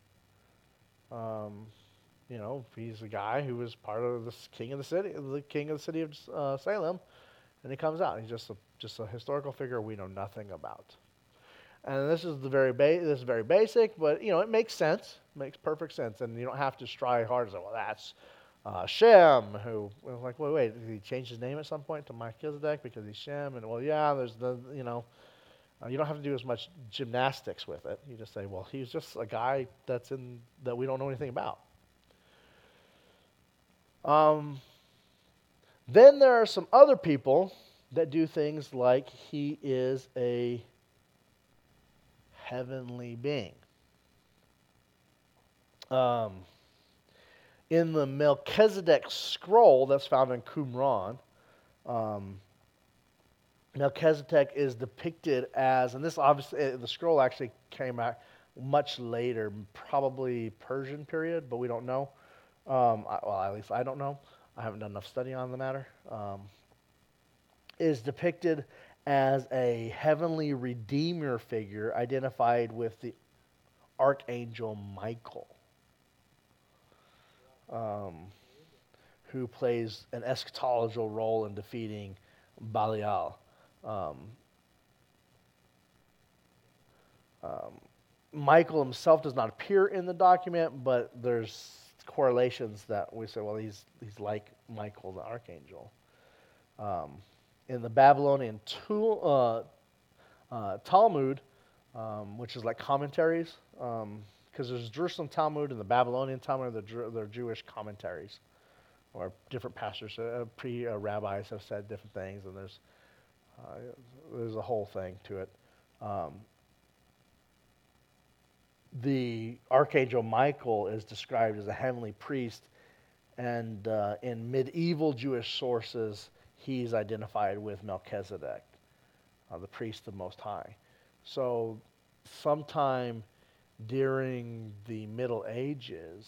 Um, you know, he's a guy who was part of the king of the city, the king of the city of uh, Salem, and he comes out. He's just a just a historical figure we know nothing about. And this is the very ba- this is very basic, but you know it makes sense, it makes perfect sense, and you don't have to strive hard to say, well, that's uh, Shem, who well, like, wait, wait, did he change his name at some point to Melchizedek because he's Shem? And well, yeah, there's the you know, uh, you don't have to do as much gymnastics with it. You just say, well, he's just a guy that's in that we don't know anything about. Um, then there are some other people that do things like he is a heavenly being. Um, in the Melchizedek scroll that's found in Qumran, um, Melchizedek is depicted as, and this obviously, the scroll actually came out much later, probably Persian period, but we don't know. Um, I, well, at least I don't know. I haven't done enough study on the matter. Um, is depicted as a heavenly redeemer figure identified with the archangel Michael, um, who plays an eschatological role in defeating Belial. Um, um, Michael himself does not appear in the document, but there's correlations that we say, well, he's he's like Michael the archangel. Um, in the Babylonian tool, uh, uh, Talmud, um, which is like commentaries, because um, there's Jerusalem Talmud and the Babylonian Talmud, they're, they're Jewish commentaries, or different pastors, uh, pre-rabbis have said different things, and there's uh, there's a whole thing to it. Um, the archangel Michael is described as a heavenly priest, and uh, in medieval Jewish sources, he's identified with Melchizedek, uh, the priest of Most High. So sometime during the Middle Ages,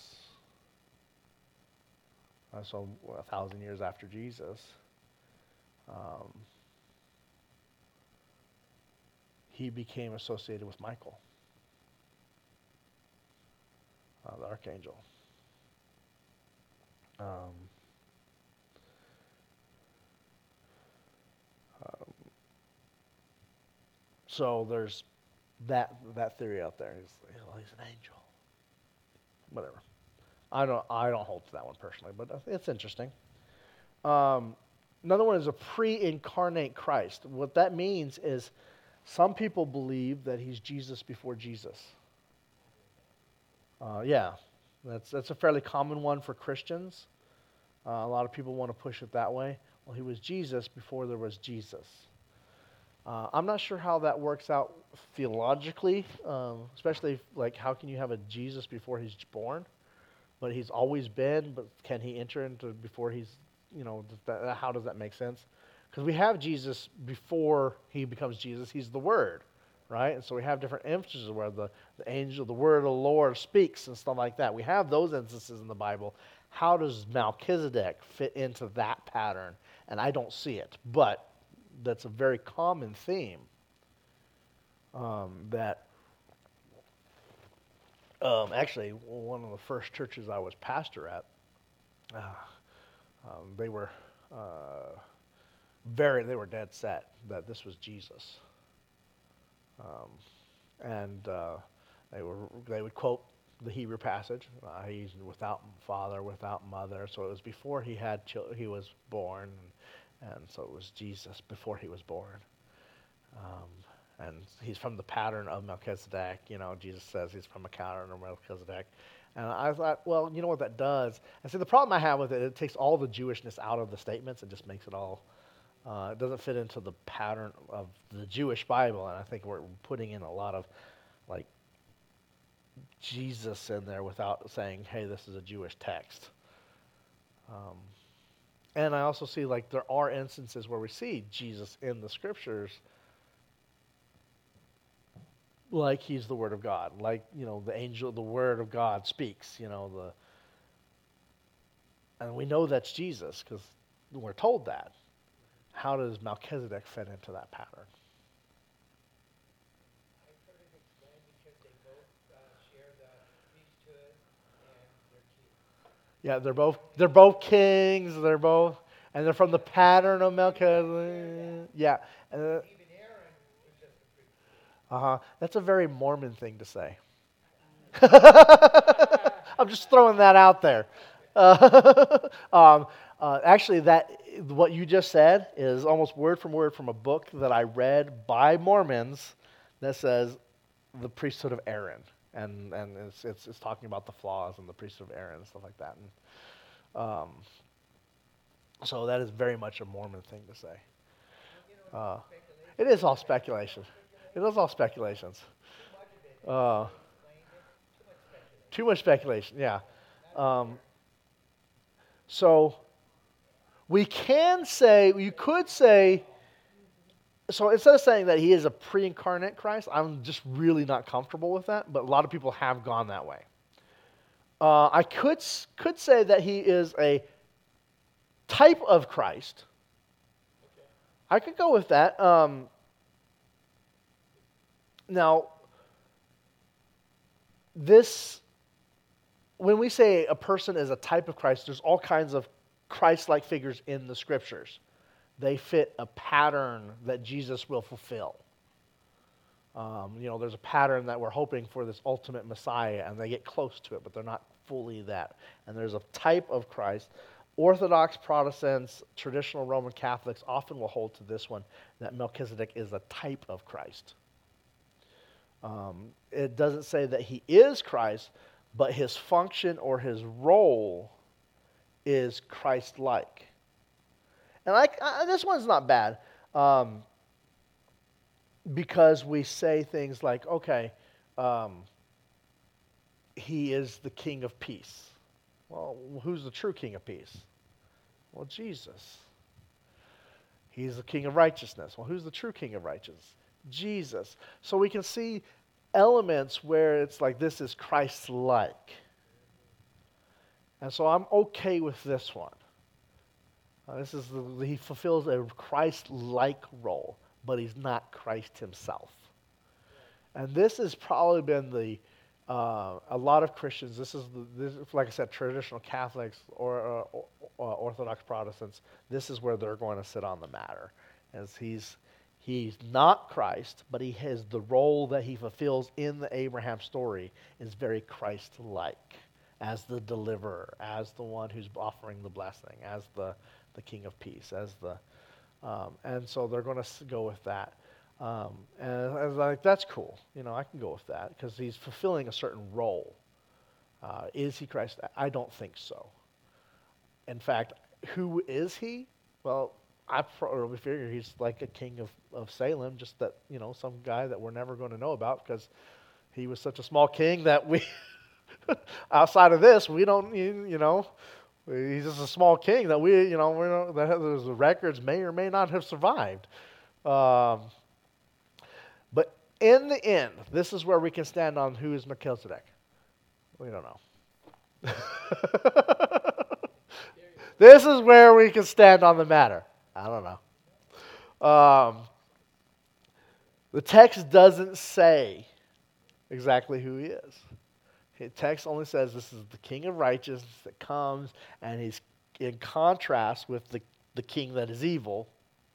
uh, so a thousand years after Jesus, um, he became associated with Michael, uh, the archangel. Um, um, so there's that that theory out there. He's, oh, he's an angel. Whatever. I don't I don't hold to that one personally, but it's interesting. Um, another one is a pre-incarnate Christ. What that means is some people believe that he's Jesus before Jesus. Uh, yeah, that's that's a fairly common one for Christians. Uh, a lot of people want to push it that way. Well, he was Jesus before there was Jesus. Uh, I'm not sure how that works out theologically, um, especially if, like how can you have a Jesus before he's born, but he's always been. But can he enter into before he's, you know, does that, how does that make sense? Because we have Jesus before he becomes Jesus. He's the Word, right? And so we have different instances where the, the angel, the Word of the Lord speaks and stuff like that. We have those instances in the Bible. How does Melchizedek fit into that pattern? And I don't see it, but that's a very common theme um, that um, actually one of the first churches I was pastor at, uh, um, they were uh, very, they were dead set that this was Jesus. Um, and uh, they were they would quote the Hebrew passage. Uh, he's without father, without mother. So it was before he had chil- he was born, and, and so it was Jesus before he was born. Um, and he's from the pattern of Melchizedek. You know, Jesus says he's from a pattern of Melchizedek. And I thought, well, you know what that does? I said the problem I have with it, it takes all the Jewishness out of the statements and just makes it all. Uh, it doesn't fit into the pattern of the Jewish Bible, and I think we're putting in a lot of like Jesus in there without saying, hey, this is a Jewish text. Um, and I also see like there are instances where we see Jesus in the scriptures like he's the Word of God, like, you know, the angel, the Word of God speaks, you know, the, and we know that's Jesus because we're told that. How does Melchizedek fit into that pattern? I've heard it explained because they both uh, share the priesthood and their king. Yeah, they're both they're both kings. They're both, and they're from the pattern of Melchizedek. Yeah, uh, Even Aaron was just a priest. uh huh. That's a very Mormon thing to say. I'm just throwing that out there. Uh, um, uh, actually, that what you just said is almost word for word from a book that I read by Mormons that says the priesthood of Aaron, and and it's it's, it's talking about the flaws in the priesthood of Aaron and stuff like that. And um, so that is very much a Mormon thing to say. Uh, it is all speculation. It is all speculations. Uh, too much speculation, yeah. Um, so we can say, you could say, so instead of saying that he is a pre-incarnate Christ, I'm just really not comfortable with that, but a lot of people have gone that way. Uh, I could could say that he is a type of Christ. I could go with that. Um, now, this, when we say a person is a type of Christ, there's all kinds of Christ-like figures in the Scriptures. They fit a pattern that Jesus will fulfill. Um, you know, there's a pattern that we're hoping for this ultimate Messiah, and they get close to it, but they're not fully that. And there's a type of Christ. Orthodox Protestants, traditional Roman Catholics often will hold to this one, that Melchizedek is a type of Christ. Um, it doesn't say that he is Christ, but his function or his role is Christ-like. And I, I, this one's not bad, um, because we say things like, okay, um, he is the King of Peace. Well, who's the true King of Peace? Well, Jesus. He's the King of Righteousness. Well, who's the true King of Righteousness? Jesus. So we can see elements where it's like this is Christ-like. And so I'm okay with this one. Uh, this is the, he fulfills a Christ-like role, but he's not Christ himself. And this has probably been the uh, a lot of Christians. This is the, this, like I said, traditional Catholics or, uh, or uh, Orthodox Protestants. This is where they're going to sit on the matter, as he's He's not Christ, but he has the role that he fulfills in the Abraham story is very Christ-like, as the deliverer, as the one who's offering the blessing, as the, the King of Peace, as the um, and so they're going to go with that. Um, and I was like, that's cool. You know, I can go with that because he's fulfilling a certain role. Uh, is he Christ? I don't think so. In fact, who is he? Well, I probably figure he's like a king of, of Salem, just that, you know, some guy that we're never going to know about because he was such a small king that we, outside of this, we don't, you, you know, he's just a small king that we, you know, we don't, that those records may or may not have survived. Um, but in the end, this is where we can stand on who is Melchizedek. We don't know. This is where we can stand on the matter. I don't know. Um, the text doesn't say exactly who he is. The text only says this is the king of righteousness that comes, and he's in contrast with the, the king that is evil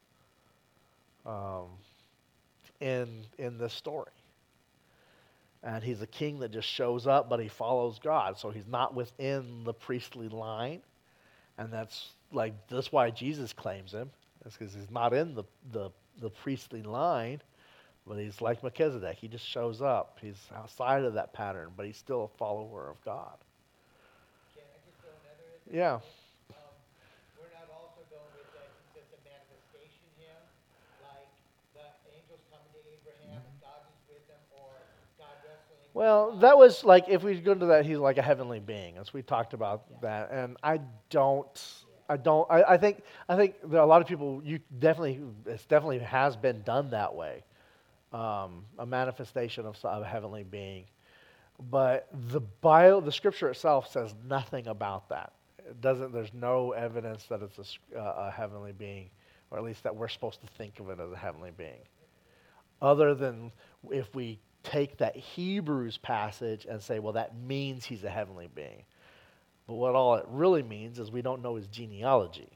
um, in, in this story. And he's a king that just shows up, but he follows God. So he's not within the priestly line. And that's like that's why Jesus claims him. That's because he's not in the, the, the priestly line, but he's like Melchizedek. He just shows up. He's outside of that pattern, but he's still a follower of God. Can I just throw another in? Yeah. Um, we're not also going with that he's just a manifestation him, like the angels coming to Abraham and God is with them, or God wrestling. with Well, God. that was like, if we go into that, he's like a heavenly being, as we talked about Yeah. that. And I don't, I don't, I, I think, I think there are a lot of people, you definitely, it definitely has been done that way. Um, a manifestation of, of a heavenly being. But the bio, the scripture itself says nothing about that. It doesn't, there's no evidence that it's a, s- uh, a heavenly being, or at least that we're supposed to think of it as a heavenly being. Other than if we take that Hebrews passage and say, well, that means he's a heavenly being. But what all it really means is we don't know his genealogy.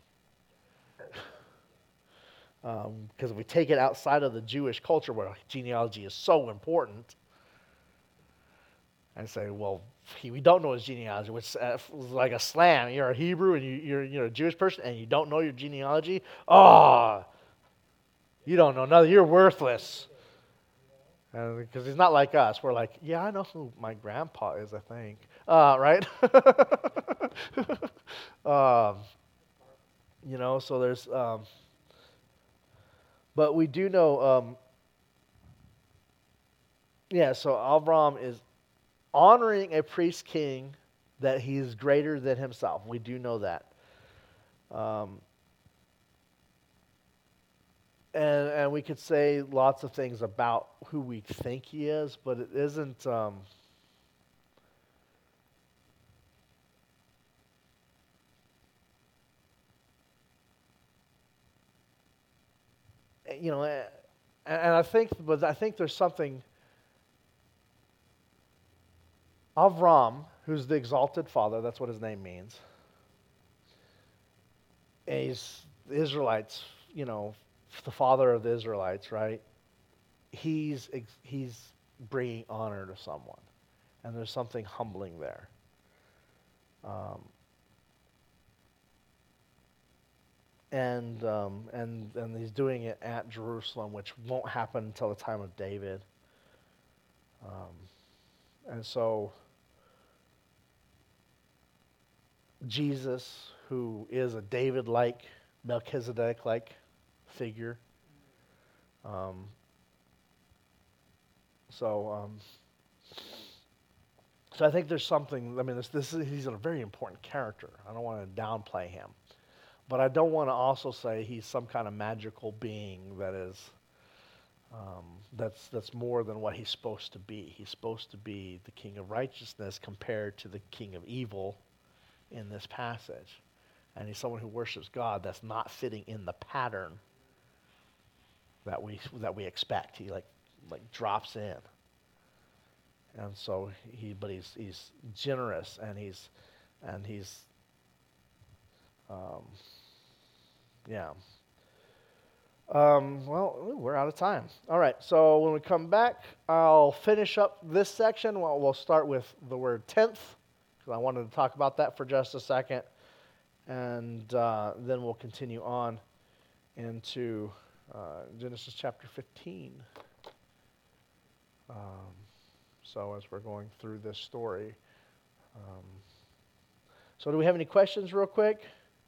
Because um, if we take it outside of the Jewish culture where genealogy is so important, and say, well, he, we don't know his genealogy, which uh, is like a slam. You're a Hebrew and you, you're, you're a Jewish person and you don't know your genealogy? Oh, you don't know nothing. You're worthless. Because he's not like us. We're like, yeah, I know who my grandpa is, I think. Uh, right? um, you know, so there's... Um, but we do know... Um, yeah, so Avram is honoring a priest king that he is greater than himself. We do know that. Um, and, and we could say lots of things about who we think he is, but it isn't... Um, you know, and, and I think, but I think there's something... Avram, who's the exalted father, that's what his name means. And he's the Israelites, you know, the father of the Israelites, right? He's he's bringing honor to someone, and there's something humbling there. Um, and um, and and he's doing it at Jerusalem, which won't happen until the time of David. Um, and so Jesus, who is a David-like, Melchizedek-like figure. Um, so, um, so I think there's something. I mean, this, this is, he's a very important character. I don't want to downplay him, but I don't want to also say he's some kind of magical being that is um, that's that's more than what he's supposed to be. He's supposed to be the king of righteousness compared to the king of evil in this passage. And he's someone who worships God that's not fitting in the pattern that we that we expect. He like like drops in. And so he but he's he's generous and he's and he's um, yeah. Um, well, ooh, we're out of time. All right, so when we come back, I'll finish up this section. Well, we'll start with the word tenth, because I wanted to talk about that for just a second. And uh, then we'll continue on into uh, Genesis chapter fifteen. Um, so as we're going through this story. Um, so do we have any questions real quick?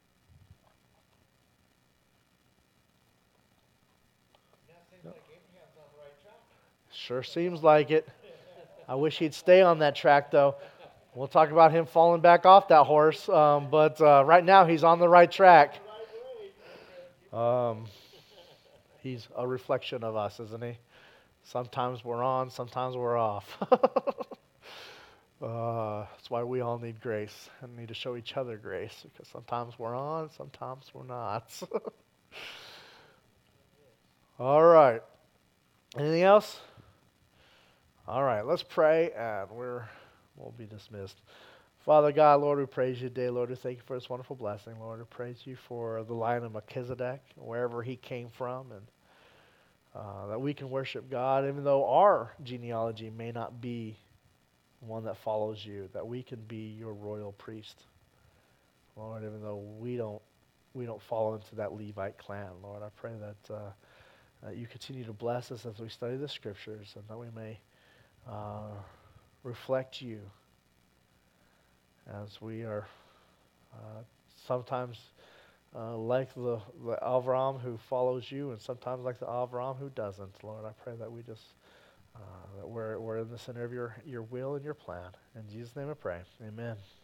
Yeah, seems like Abraham's on the right track. Sure seems like it. I wish he'd stay on that track, though. We'll talk about him falling back off that horse. Um, but uh, right now, he's on the right track. Um, he's a reflection of us, isn't he? Sometimes we're on, sometimes we're off. uh, that's why we all need grace and need to show each other grace, because sometimes we're on, sometimes we're not. All right. Anything else? All right, let's pray, and we're, we'll be dismissed. Father God, Lord, we praise you today. Lord, we thank you for this wonderful blessing. Lord, we praise you for the line of Melchizedek, wherever he came from, and uh, that we can worship God, even though our genealogy may not be one that follows you, that we can be your royal priest. Lord, even though we don't we don't fall into that Levite clan, Lord, I pray that, uh, that you continue to bless us as we study the Scriptures, and that we may uh, reflect you as we are uh, sometimes uh, like the, the Avram who follows you, and sometimes like the Avram who doesn't. Lord, I pray that we just uh, that we're we're in the center of your your will and your plan. In Jesus' name I pray. Amen.